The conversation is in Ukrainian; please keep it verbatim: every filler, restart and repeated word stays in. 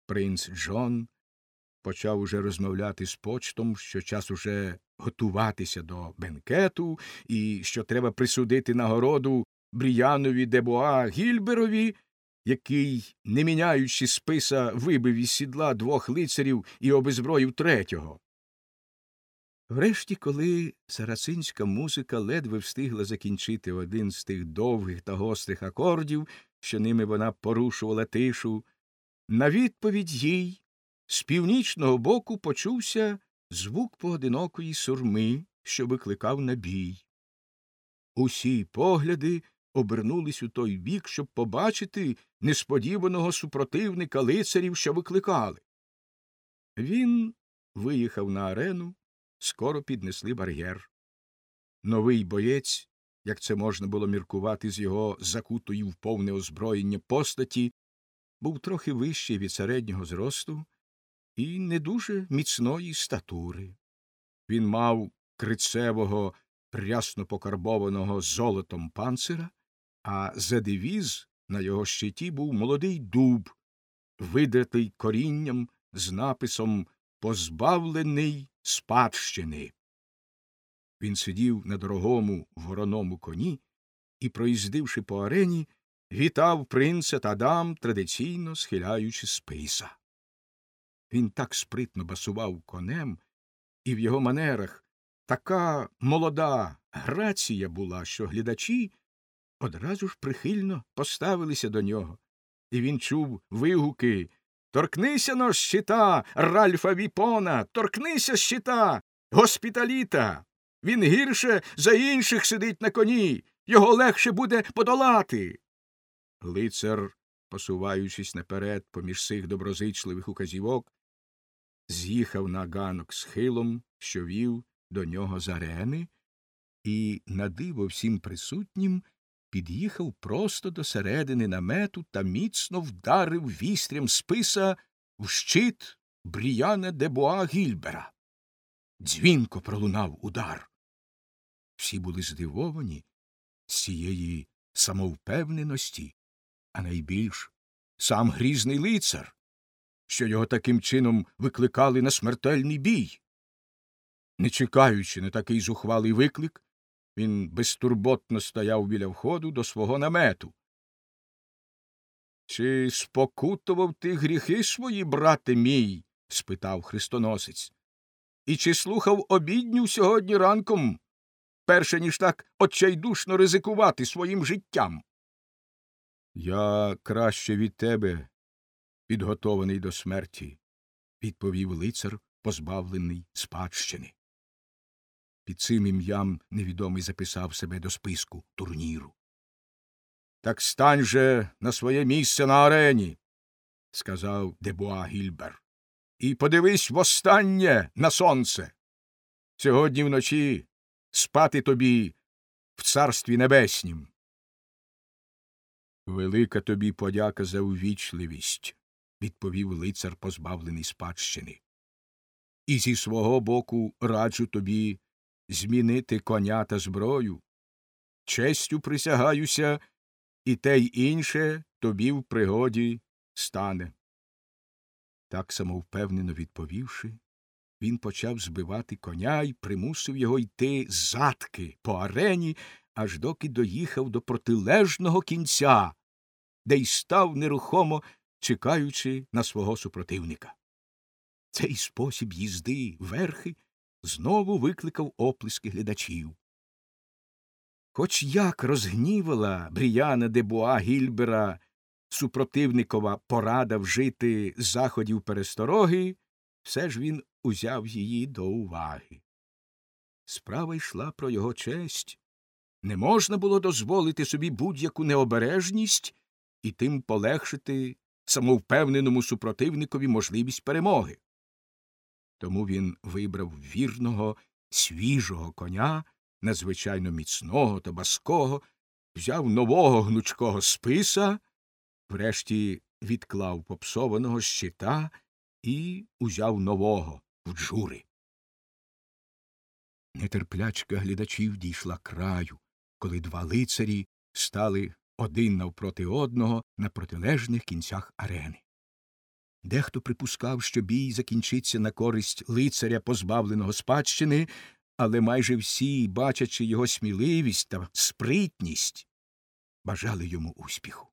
Принц Джон почав уже розмовляти з почтом, що час уже готуватися до бенкету, і що треба присудити нагороду Бріянові де Буа Гільберові, який, не міняючи списа, вибив із сідла двох лицарів і обезброїв третього. Врешті, коли сарацинська музика ледве встигла закінчити один з тих довгих та гострих акордів, що ними вона порушувала тишу, на відповідь їй з північного боку почувся звук поодинокої сурми, що викликав на бій. Усі погляди обернулись у той бік, щоб побачити несподіваного супротивника лицарів, що викликали. Він виїхав на арену, скоро піднесли бар'єр. Новий боєць, як це можна було міркувати з його закутої в повне озброєння постаті, був трохи вищий від середнього зросту і не дуже міцної статури. Він мав крицевого, рясно покарбованого золотом панцира, а за девіз на його щиті був молодий дуб, видертий корінням з написом «Позбавлений спадщини». Він сидів на дорогому вороному коні і, проїздивши по арені, вітав принца та дам, традиційно схиляючи списа. Він так спритно басував конем, і в його манерах така молода грація була, що глядачі одразу ж прихильно поставилися до нього, і він чув вигуки «Торкнися но щита, Ральфа Віпона! Торкнися щита, Госпіталіта! Він гірше за інших сидить на коні! Його легше буде подолати!» Лицар, посуваючись наперед поміж цих доброзичливих указівок, з'їхав на ганок схилом, що вів до нього з арени, і, на диво всім присутнім, під'їхав просто до середини намету та міцно вдарив вістрям списа в щит Бріяна де Буа Гільбера. Дзвінко пролунав удар. Всі були здивовані з цієї самовпевненості, а найбільш сам грізний лицар, що його таким чином викликали на смертельний бій. Не чекаючи на такий зухвалий виклик, він безтурботно стояв біля входу до свого намету. «Чи спокутував ти гріхи свої, брате мій?» – спитав хрестоносець. «І чи слухав обідню сьогодні ранком, перше ніж так отчайдушно ризикувати своїм життям?» «Я краще від тебе підготований до смерті», – відповів лицар, позбавлений спадщини. Під цим ім'ям невідомий записав себе до списку турніру. «Так стань же на своє місце на арені», – сказав де Буа Гільбер, – «і подивись востаннє на сонце. Сьогодні вночі спати тобі в царстві небеснім». «Велика тобі подяка за увічливість», – відповів лицар, позбавлений спадщини. «І зі свого боку раджу тобі змінити коня та зброю. Честю присягаюся, і те й інше тобі в пригоді стане». Так самовпевнено відповівши, він почав збивати коня й примусив його йти задки по арені, аж доки доїхав до протилежного кінця, де й став нерухомо, чекаючи на свого супротивника. Цей спосіб їзди верхи знову викликав оплески глядачів. Хоч як розгнівала Бріяна де Буа Гільбера супротивникова порада вжити заходів перестороги, все ж він узяв її до уваги. Справа йшла про його честь. Не можна було дозволити собі будь-яку необережність і тим полегшити самовпевненому супротивникові можливість перемоги. Тому він вибрав вірного, свіжого коня, надзвичайно міцного та баского, взяв нового гнучкого списа, врешті відклав попсованого щита і узяв нового в джури. Нетерплячка глядачів дійшла краю, коли два лицарі стали один навпроти одного на протилежних кінцях арени. Дехто припускав, що бій закінчиться на користь лицаря, позбавленого спадщини, але майже всі, бачачи його сміливість та спритність, бажали йому успіху.